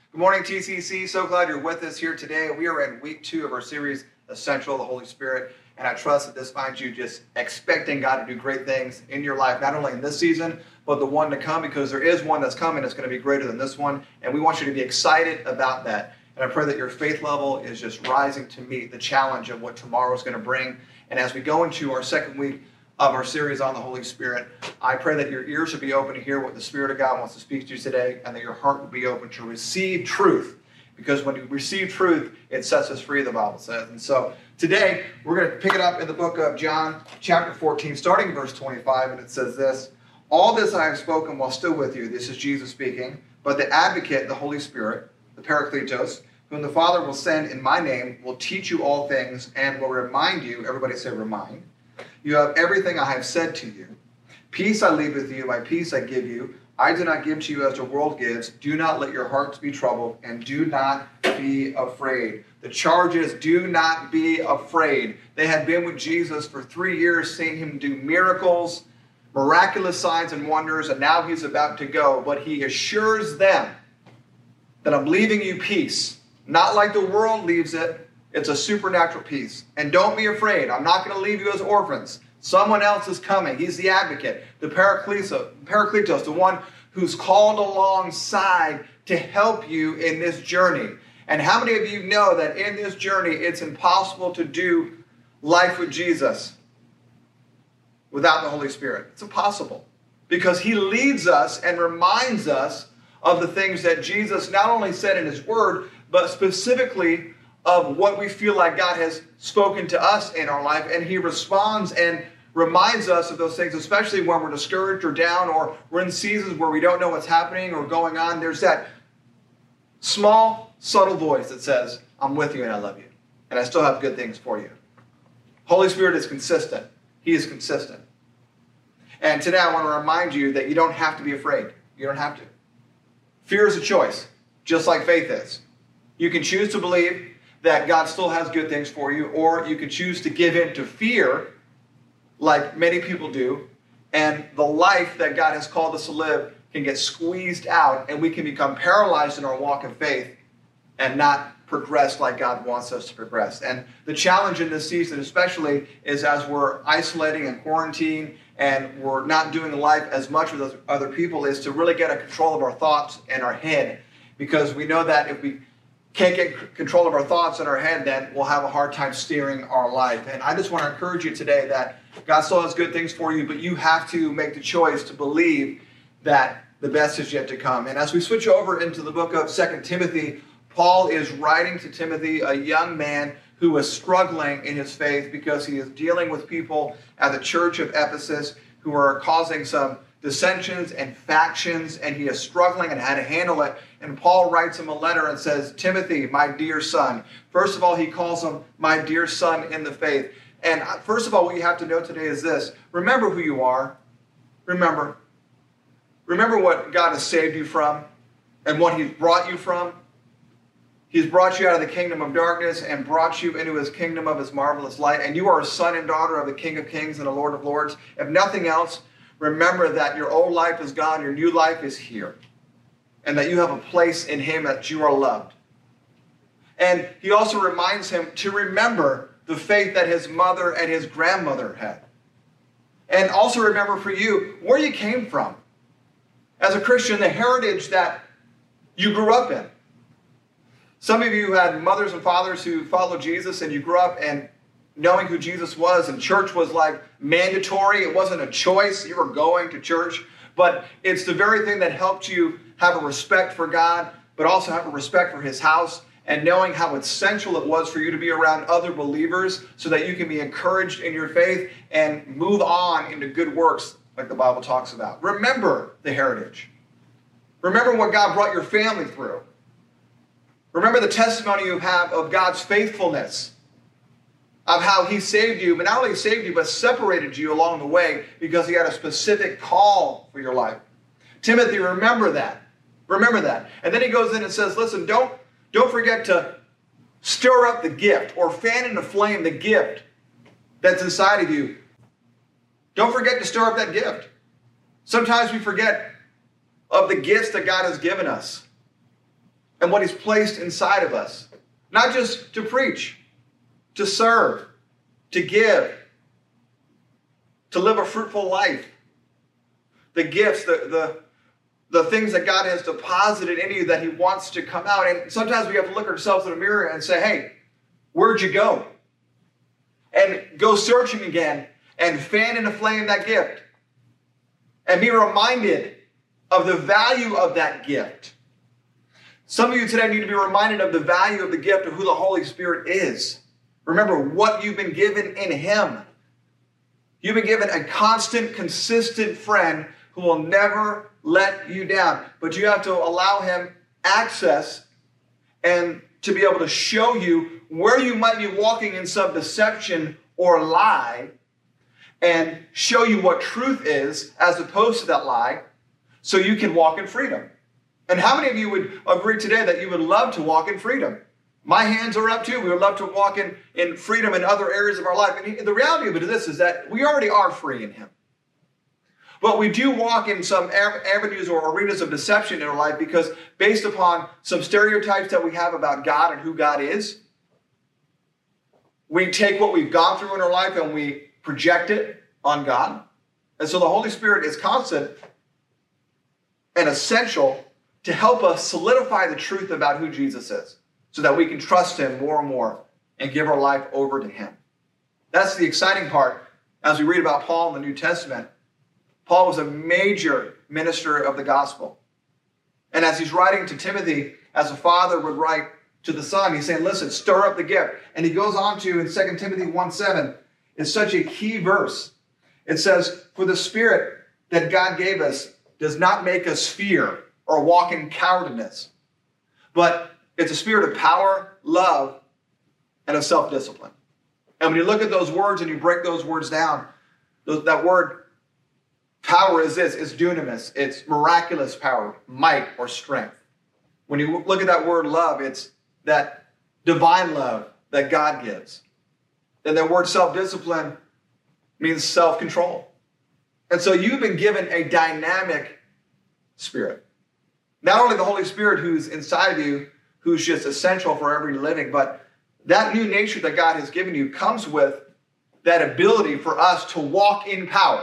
Good morning, TCC. So glad you're with us here today. We are in week 2 of our series, Essential, the Holy Spirit. And I trust that this finds you just expecting God to do great things in your life, not only in this season, but the one to come, because there is one that's coming that's going to be greater than this one. And we want you to be excited about that. And I pray that your faith level is just rising to meet the challenge of what tomorrow is going to bring. And as we go into our second week of our series on the Holy Spirit, I pray that your ears will be open to hear what the Spirit of God wants to speak to you today, and that your heart will be open to receive truth. Because when you receive truth, it sets us free, the Bible says. And so today, we're going to pick it up in the book of John, chapter 14, starting verse 25, and it says this: "All this I have spoken while still with you," this is Jesus speaking, "but the advocate, the Holy Spirit, the Parakletos, whom the Father will send in my name, will teach you all things and will remind you," everybody say remind, "you have everything I have said to you. Peace I leave with you, my peace I give you. I do not give to you as the world gives. Do not let your hearts be troubled, and do not be afraid." The charge is, do not be afraid. They had been with Jesus for 3 years, seeing him do miracles, miraculous signs and wonders, and now he's about to go. But he assures them that I'm leaving you peace, not like the world leaves it. It's a supernatural peace. And don't be afraid. I'm not going to leave you as orphans. Someone else is coming. He's the advocate, the Parakletos, the one who's called alongside to help you in this journey. And how many of you know that in this journey, it's impossible to do life with Jesus without the Holy Spirit? It's impossible, because he leads us and reminds us of the things that Jesus not only said in his word, but specifically of what we feel like God has spoken to us in our life. And he responds and reminds us of those things, especially when we're discouraged or down, or we're in seasons where we don't know what's happening or going on. There's that small, subtle voice that says, I'm with you and I love you, and I still have good things for you. Holy Spirit is consistent. He is consistent. And today I want to remind you that you don't have to be afraid. You don't have to. Fear is a choice, just like faith is. You can choose to believe that God still has good things for you, or you can choose to give in to fear, like many people do, and the life that God has called us to live can get squeezed out, and we can become paralyzed in our walk of faith and not progress like God wants us to progress. And the challenge in this season especially is, as we're isolating and quarantining and we're not doing life as much with other people, is to really get a control of our thoughts and our head, because we know that if we can't get control of our thoughts in our head, then we'll have a hard time steering our life. And I just want to encourage you today that God still has good things for you, but you have to make the choice to believe that the best is yet to come. And as we switch over into the book of 2 Timothy, Paul is writing to Timothy, a young man who is struggling in his faith because he is dealing with people at the church of Ephesus who are causing some dissensions and factions, and he is struggling and how to handle it. And Paul writes him a letter and says, Timothy, my dear son. First of all, he calls him my dear son in the faith. And first of all, what you have to know today is this: remember who you are. Remember what God has saved you from and what he's brought you from. He's brought you out of the kingdom of darkness and brought you into his kingdom of his marvelous light. And you are a son and daughter of the King of Kings and the Lord of Lords. If nothing else, remember that your old life is gone, your new life is here, and that you have a place in him, that you are loved. And he also reminds him to remember the faith that his mother and his grandmother had. And also remember for you where you came from. As a Christian, the heritage that you grew up in. Some of you had mothers and fathers who followed Jesus, and you grew up and knowing who Jesus was, and church was like mandatory. It wasn't a choice. You were going to church. But it's the very thing that helped you have a respect for God, but also have a respect for his house, and knowing how essential it was for you to be around other believers so that you can be encouraged in your faith and move on into good works like the Bible talks about. Remember the heritage. Remember what God brought your family through. Remember the testimony you have of God's faithfulness, of how he saved you, but not only saved you, but separated you along the way because he had a specific call for your life. Timothy, remember that. Remember that. And then he goes in and says, listen, don't forget to stir up the gift or fan into flame the gift that's inside of you. Don't forget to stir up that gift. Sometimes we forget of the gifts that God has given us. and what he's placed inside of us. Not just to preach, to serve, to give, to live a fruitful life. The gifts, the things that God has deposited in you that he wants to come out. And sometimes we have to look at ourselves in the mirror and say, hey, where'd you go? And go searching again and fan into flame that gift. And be reminded of the value of that gift. Some of you today need to be reminded of the value of the gift of who the Holy Spirit is. Remember what you've been given in him. You've been given a constant, consistent friend who will never let you down. But you have to allow him access and to be able to show you where you might be walking in some deception or lie and show you what truth is as opposed to that lie so you can walk in freedom. And how many of you would agree today that you would love to walk in freedom? My hands are up too. We would love to walk in freedom in other areas of our life. And the reality of it is that we already are free in him. But we do walk in some avenues or arenas of deception in our life because based upon some stereotypes that we have about God and who God is, we take what we've gone through in our life and we project it on God. And so the Holy Spirit is constant and essential to help us solidify the truth about who Jesus is so that we can trust him more and more and give our life over to him. That's the exciting part as we read about Paul in the New Testament. Paul was a major minister of the gospel. And as he's writing to Timothy, as a father would write to the son, he's saying, listen, stir up the gift. And he goes on to, in 2 Timothy 1:7, it's such a key verse. It says, for the Spirit that God gave us does not make us fear or walk in cowardice, but it's a spirit of power, love, and of self-discipline. And when you look at those words and you break those words down, that word power is this, it's dunamis, it's miraculous power, might, or strength. When you look at that word love, it's that divine love that God gives. And that word self-discipline means self-control. And so you've been given a dynamic spirit. Not only the Holy Spirit who's inside of you, who's just essential for every living, but that new nature that God has given you comes with that ability for us to walk in power,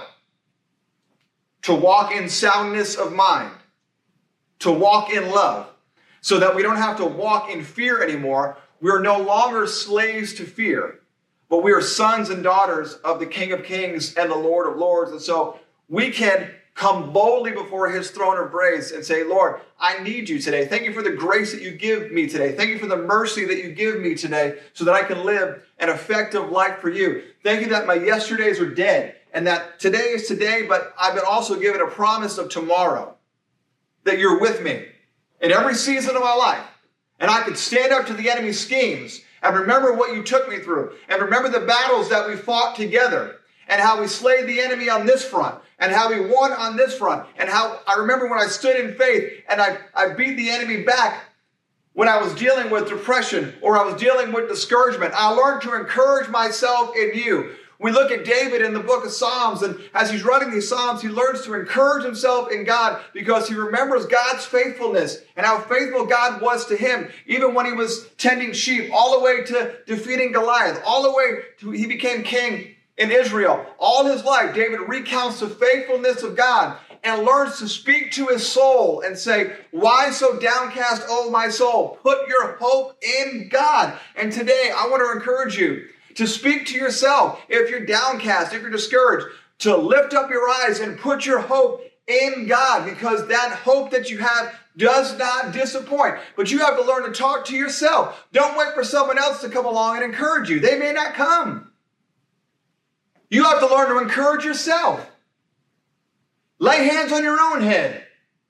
to walk in soundness of mind, to walk in love, so that we don't have to walk in fear anymore. We're no longer slaves to fear, but we are sons and daughters of the King of Kings and the Lord of Lords. And so we can come boldly before his throne of grace and say, Lord, I need you today. Thank you for the grace that you give me today. Thank you for the mercy that you give me today so that I can live an effective life for you. Thank you that my yesterdays are dead and that today is today, but I've been also given a promise of tomorrow, that you're with me in every season of my life. And I can stand up to the enemy's schemes and remember what you took me through and remember the battles that we fought together and how we slayed the enemy on this front and how we won on this front and how I remember when I stood in faith and I beat the enemy back when I was dealing with depression or I was dealing with discouragement. I learned to encourage myself in you. We look at David in the book of Psalms, and as he's writing these Psalms, he learns to encourage himself in God because he remembers God's faithfulness and how faithful God was to him, even when he was tending sheep, all the way to defeating Goliath, all the way to he became king in Israel. All his life, David recounts the faithfulness of God and learns to speak to his soul and say, why so downcast, O my soul? Put your hope in God. And today, I want to encourage you to speak to yourself if you're downcast, if you're discouraged, to lift up your eyes and put your hope in God, because that hope that you have does not disappoint. But you have to learn to talk to yourself. Don't wait for someone else to come along and encourage you. They may not come. You have to learn to encourage yourself. Lay hands on your own head.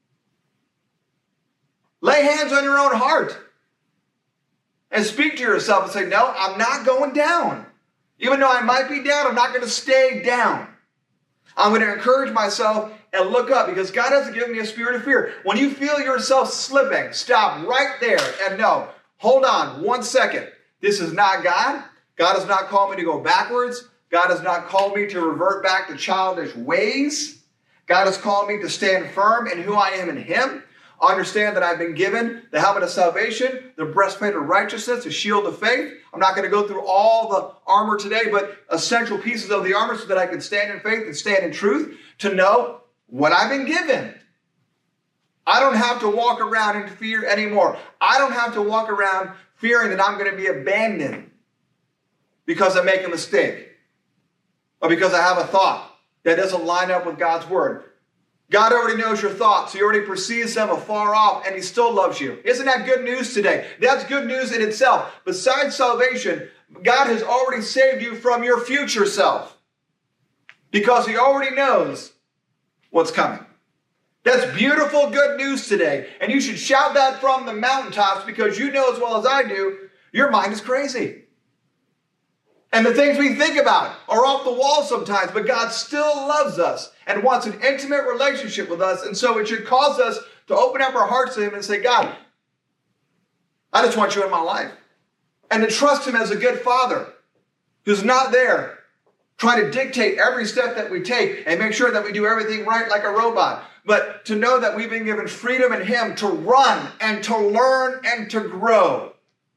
Lay hands on your own heart. And speak to yourself and say, no, I'm not going down. Even though I might be down, I'm not going to stay down. I'm going to encourage myself and look up because God hasn't given me a spirit of fear. When you feel yourself slipping, stop right there and no, hold on 1 second. This is not God. God has not called me to go backwards. God has not called me to revert back to childish ways. God has called me to stand firm in who I am in him. Understand that I've been given the helmet of salvation, the breastplate of righteousness, the shield of faith. I'm not going to go through all the armor today, but essential pieces of the armor so that I can stand in faith and stand in truth to know what I've been given. I don't have to walk around in fear anymore. I don't have to walk around fearing that I'm going to be abandoned because I make a mistake or because I have a thought that doesn't line up with God's word. God already knows your thoughts. He already perceives them afar off, and he still loves you. Isn't that good news today? That's good news in itself. Besides salvation, God has already saved you from your future self because he already knows what's coming. That's beautiful good news today, and you should shout that from the mountaintops because you know as well as I do, your mind is crazy. And the things we think about are off the wall sometimes, but God still loves us and wants an intimate relationship with us. And so it should cause us to open up our hearts to him and say, God, I just want you in my life. And to trust him as a good father who's not there trying to dictate every step that we take and make sure that we do everything right like a robot. But to know that we've been given freedom in him to run and to learn and to grow.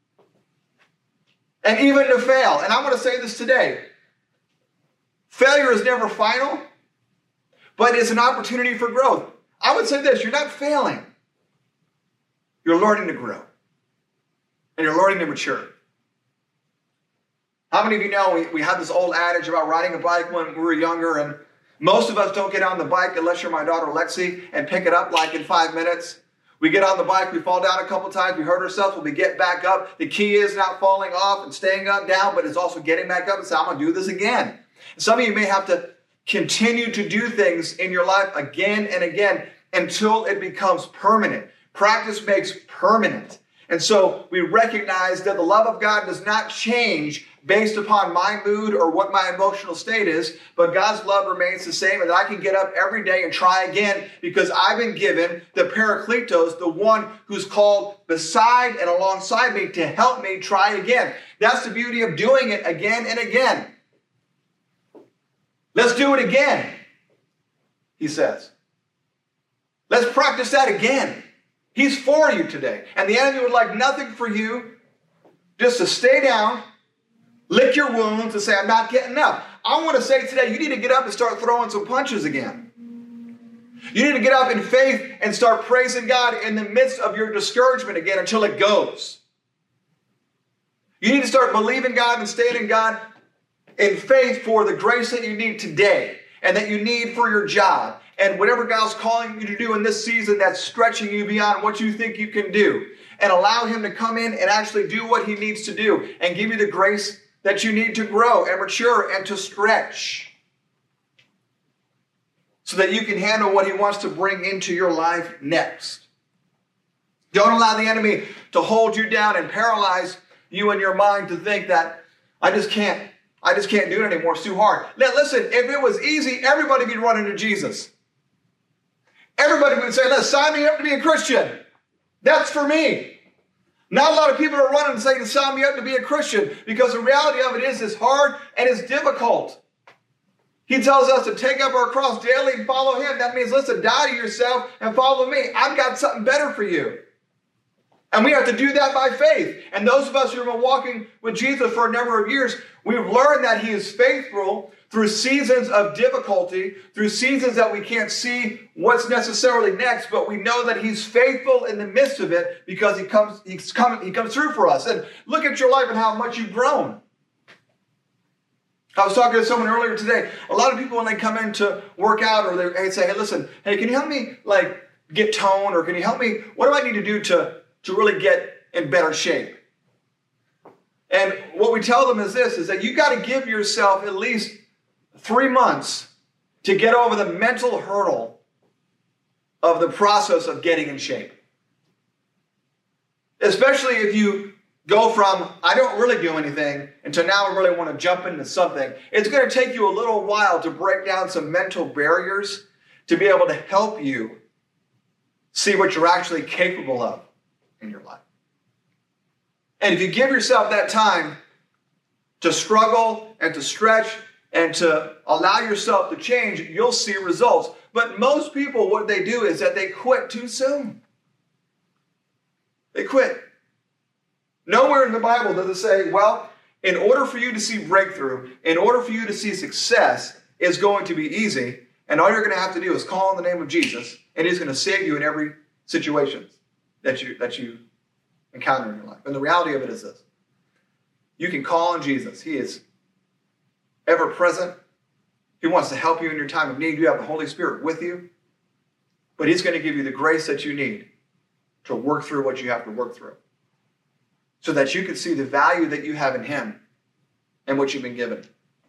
And even to fail. And I want to say this today. Failure is never final, but it's an opportunity for growth. I would say this, you're not failing. You're learning to grow. And you're learning to mature. How many of you know we have this old adage about riding a bike when we were younger, and most of us don't get on the bike unless you're my daughter Lexi and pick it up like in 5 minutes. We get on the bike, we fall down a couple times, we hurt ourselves, but we get back up. The key is not falling off and staying up down, but it's also getting back up and saying, I'm going to do this again. And some of you may have to continue to do things in your life again and again until it becomes permanent. Practice makes permanent. And so we recognize that the love of God does not change based upon my mood or what my emotional state is, but God's love remains the same, and that I can get up every day and try again because I've been given the Parakletos, the one who's called beside and alongside me to help me try again. That's the beauty of doing it again and again. Let's do it again, he says. Let's practice that again. He's for you today. And the enemy would like nothing for you just to stay down, lick your wounds, and say, I'm not getting up. I want to say today, you need to get up and start throwing some punches again. You need to get up in faith and start praising God in the midst of your discouragement again until it goes. You need to start believing God and staying in God in faith for the grace that you need today and that you need for your job. And whatever God's calling you to do in this season that's stretching you beyond what you think you can do. And allow him to come in and actually do what he needs to do and give you the grace that you need to grow and mature and to stretch so that you can handle what he wants to bring into your life next. Don't allow the enemy to hold you down and paralyze you in your mind to think that I just can't do it anymore. It's too hard. Listen, if it was easy, everybody would be running to Jesus. Everybody would say, let's sign me up to be a Christian. That's for me. Not a lot of people are running and saying, sign me up to be a Christian, because the reality of it is it's hard and it's difficult. He tells us to take up our cross daily and follow him. That means, listen, die to yourself and follow me. I've got something better for you. And we have to do that by faith. And those of us who have been walking with Jesus for a number of years, we've learned that he is faithful through seasons of difficulty, through seasons that we can't see what's necessarily next, but we know that he's faithful in the midst of it because he comes through for us. And look at your life and how much you've grown. I was talking to someone earlier today. A lot of people, when they come in to work out, or they say, hey, listen, hey, can you help me get toned, or can you help me? What do I need to do to really get in better shape? And what we tell them is this, is that you got to give yourself at least 3 months to get over the mental hurdle of the process of getting in shape. Especially if you go from, I don't really do anything, until now I really want to jump into something. It's going to take you a little while to break down some mental barriers to be able to help you see what you're actually capable of in your life. And if you give yourself that time to struggle and to stretch and to allow yourself to change, you'll see results. But most people, what they do is that they quit too soon. They quit. Nowhere in the Bible does it say, well, in order for you to see breakthrough, in order for you to see success, it's going to be easy. And all you're going to have to do is call on the name of Jesus, and he's going to save you in every situation that you encounter in your life. And the reality of it is this. You can call on Jesus. He is ever present. He wants to help you in your time of need. You have the Holy Spirit with you. But he's going to give you the grace that you need to work through what you have to work through, so that you can see the value that you have in him and what you've been given.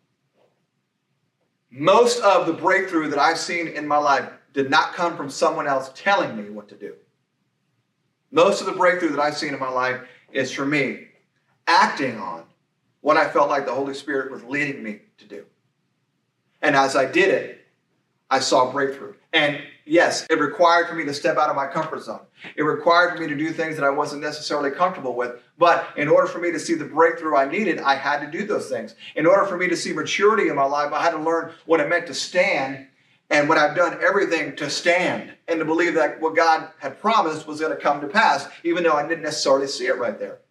Most of the breakthrough that I've seen in my life did not come from someone else telling me what to do. Most of the breakthrough that I've seen in my life is for me acting on what I felt like the Holy Spirit was leading me to do. And as I did it, I saw breakthrough. And yes, it required for me to step out of my comfort zone. It required for me to do things that I wasn't necessarily comfortable with. But in order for me to see the breakthrough I needed, I had to do those things. In order for me to see maturity in my life, I had to learn what it meant to stand, and when I've done everything to stand and to believe that what God had promised was going to come to pass, even though I didn't necessarily see it right there.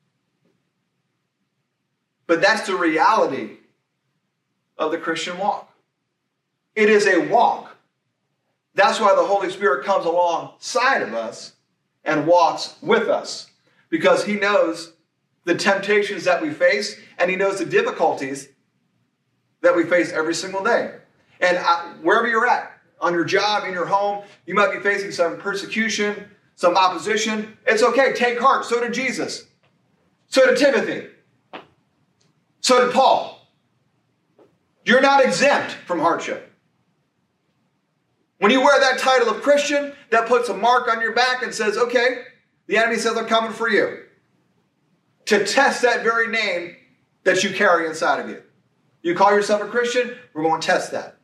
But that's the reality of the Christian walk. It is a walk. That's why the Holy Spirit comes alongside of us and walks with us, because he knows the temptations that we face, and he knows the difficulties that we face every single day. And wherever you're at, on your job, in your home, you might be facing some persecution, some opposition. It's okay. Take heart. So did Jesus. So did Timothy. So did Paul. You're not exempt from hardship. When you wear that title of Christian, that puts a mark on your back and says, okay, the enemy says I'm coming for you, to test that very name that you carry inside of you. You call yourself a Christian, we're going to test that.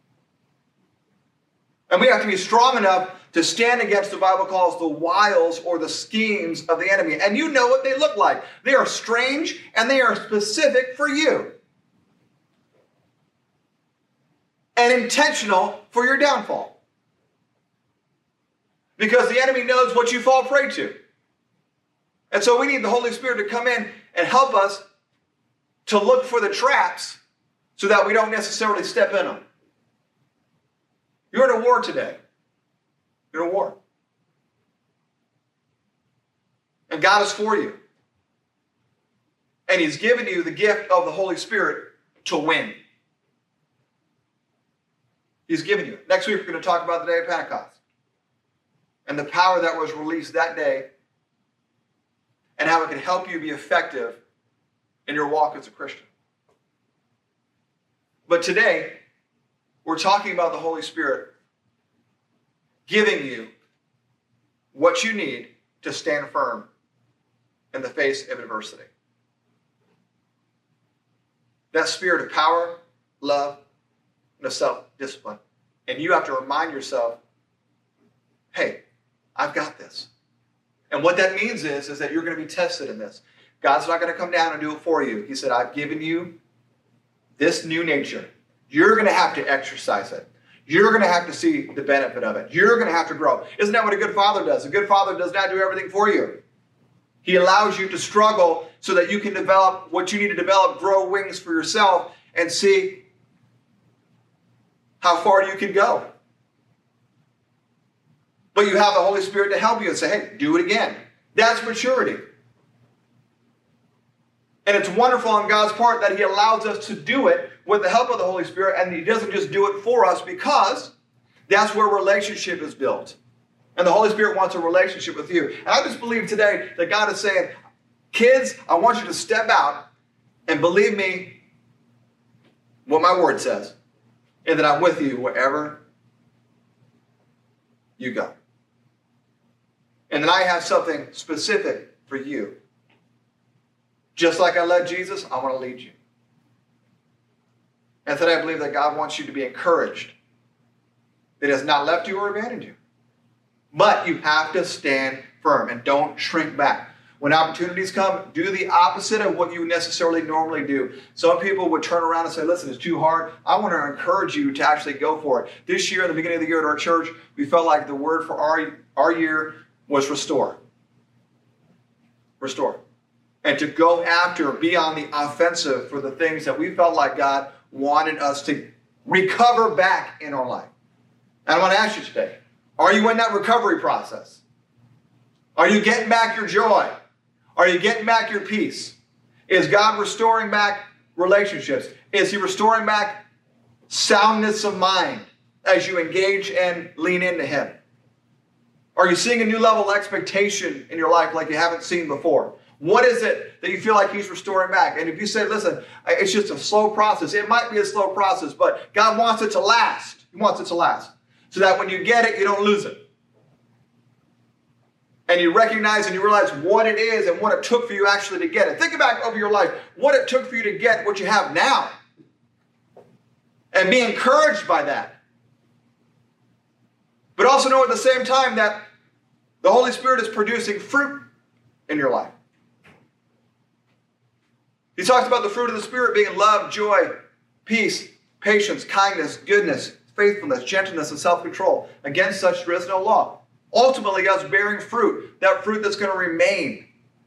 And we have to be strong enough to stand against what the Bible calls the wiles or the schemes of the enemy. And you know what they look like. They are strange and they are specific for you. And intentional for your downfall. Because the enemy knows what you fall prey to. And so we need the Holy Spirit to come in and help us to look for the traps so that we don't necessarily step in them. You're in a war today. You're in a war. And God is for you. And he's given you the gift of the Holy Spirit to win. He's given you it. Next week, we're going to talk about the day of Pentecost and the power that was released that day and how it can help you be effective in your walk as a Christian. But today, we're talking about the Holy Spirit giving you what you need to stand firm in the face of adversity. That spirit of power, love, and of self-discipline. And you have to remind yourself, hey, I've got this. And what that means is that you're going to be tested in this. God's not going to come down and do it for you. He said, I've given you this new nature. You're going to have to exercise it. You're going to have to see the benefit of it. You're going to have to grow. Isn't that what a good father does? A good father does not do everything for you. He allows you to struggle so that you can develop what you need to develop, grow wings for yourself, and see how far you can go. But you have the Holy Spirit to help you and say, hey, do it again. That's maturity. And it's wonderful on God's part that he allows us to do it with the help of the Holy Spirit, and he doesn't just do it for us, because that's where relationship is built. And the Holy Spirit wants a relationship with you. And I just believe today that God is saying, kids, I want you to step out and believe me what my word says, and that I'm with you wherever you go. And that I have something specific for you. Just like I led Jesus, I want to lead you. And today I believe that God wants you to be encouraged. That he has not left you or abandoned you. But you have to stand firm and don't shrink back. When opportunities come, do the opposite of what you necessarily normally do. Some people would turn around and say, listen, it's too hard. I want to encourage you to actually go for it. This year, at the beginning of the year at our church, we felt like the word for our year was restore. restore. And to go after, be on the offensive for the things that we felt like God wanted us to recover back in our life. And I want to ask you today, are you in that recovery process? Are you getting back your joy? Are you getting back your peace? Is God restoring back relationships? Is he restoring back soundness of mind as you engage and lean into him? Are you seeing a new level of expectation in your life like you haven't seen before? What is it that you feel like he's restoring back? And if you say, listen, it's just a slow process, it might be a slow process, but God wants it to last. He wants it to last. So that when you get it, you don't lose it. And you recognize and you realize what it is and what it took for you actually to get it. Think back over your life, what it took for you to get what you have now. And be encouraged by that. But also know at the same time that the Holy Spirit is producing fruit in your life. He talks about the fruit of the Spirit being love, joy, peace, patience, kindness, goodness, faithfulness, gentleness, and self-control. Against such there is no law. Ultimately, God's bearing fruit, that fruit that's going to remain.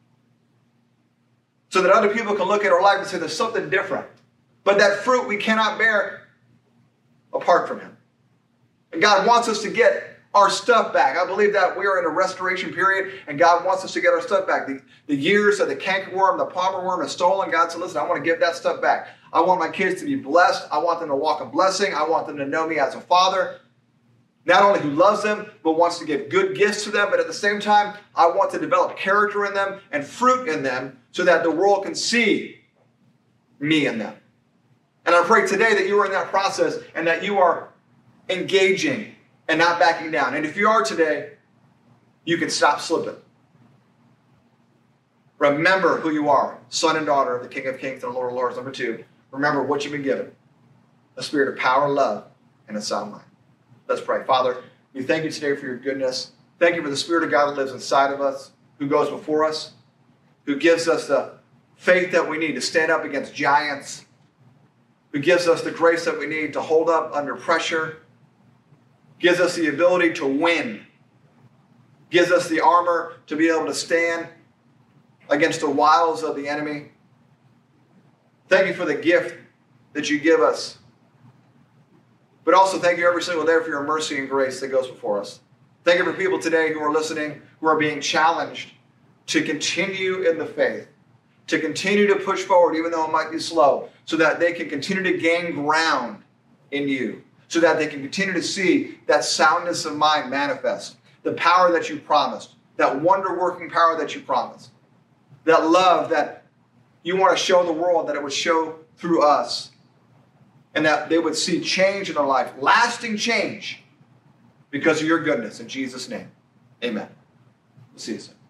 So that other people can look at our life and say there's something different. But that fruit we cannot bear apart from him. And God wants us to get our stuff back. I believe that we are in a restoration period and God wants us to get our stuff back. The years that the cankerworm, the palmer worm has stolen, God said, listen, I want to give that stuff back. I want my kids to be blessed. I want them to walk in blessing. I want them to know me as a father. Not only who loves them, but wants to give good gifts to them. But at the same time, I want to develop character in them and fruit in them so that the world can see me in them. And I pray today that you are in that process and that you are engaging and not backing down. And if you are today, you can stop slipping. Remember who you are, son and daughter of the King of Kings and the Lord of Lords. Number 2, remember what you've been given. A spirit of power, love, and a sound mind. Let's pray. Father, we thank you today for your goodness. Thank you for the Spirit of God that lives inside of us, who goes before us, who gives us the faith that we need to stand up against giants, who gives us the grace that we need to hold up under pressure, gives us the ability to win, gives us the armor to be able to stand against the wiles of the enemy. Thank you for the gift that you give us. But also thank you every single day for your mercy and grace that goes before us. Thank you for people today who are listening, who are being challenged to continue in the faith, to continue to push forward even though it might be slow, so that they can continue to gain ground in you, so that they can continue to see that soundness of mind manifest, the power that you promised, that wonder-working power that you promised, that love that you want to show the world, that it would show through us, and that they would see change in their life, lasting change, because of your goodness. In Jesus' name, amen. We'll see you soon.